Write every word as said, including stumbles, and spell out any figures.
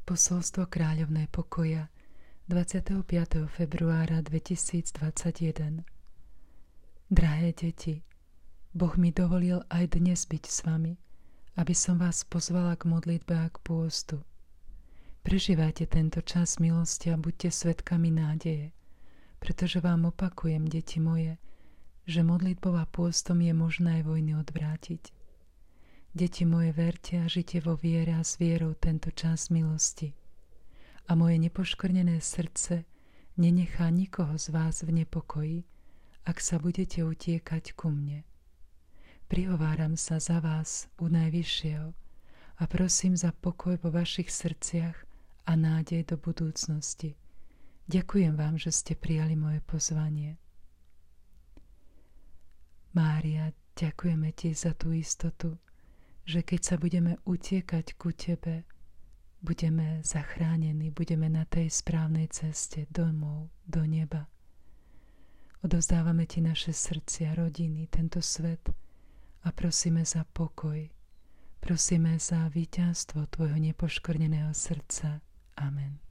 Posolstvo kráľovnej pokoja dvadsiateho piateho februára dvetisícdvadsaťjeden. Drahé deti, Boh mi dovolil aj dnes byť s vami, aby som vás pozvala k modlitbe a k pôstu. Prežívajte tento čas milosti a buďte svedkami nádeje, pretože vám opakujem, deti moje, že modlitbou a pôstom je možné aj vojny odvrátiť. Deti moje, verte a žite vo viere a s vierou tento čas milosti. A moje nepoškvrnené srdce nenechá nikoho z vás v nepokoji, ak sa budete utiekať ku mne. Prihováram sa za vás u Najvyššieho a prosím za pokoj vo vašich srdciach a nádej do budúcnosti. Ďakujem vám, že ste prijali moje pozvanie. Mária, ďakujeme ti za tú istotu, že keď sa budeme utiekať ku tebe, budeme zachránení, budeme na tej správnej ceste domov, do neba. Odovzdávame ti naše srdcia, rodiny, tento svet a prosíme za pokoj. Prosíme za víťazstvo tvojho nepoškvrneného srdca. Amen.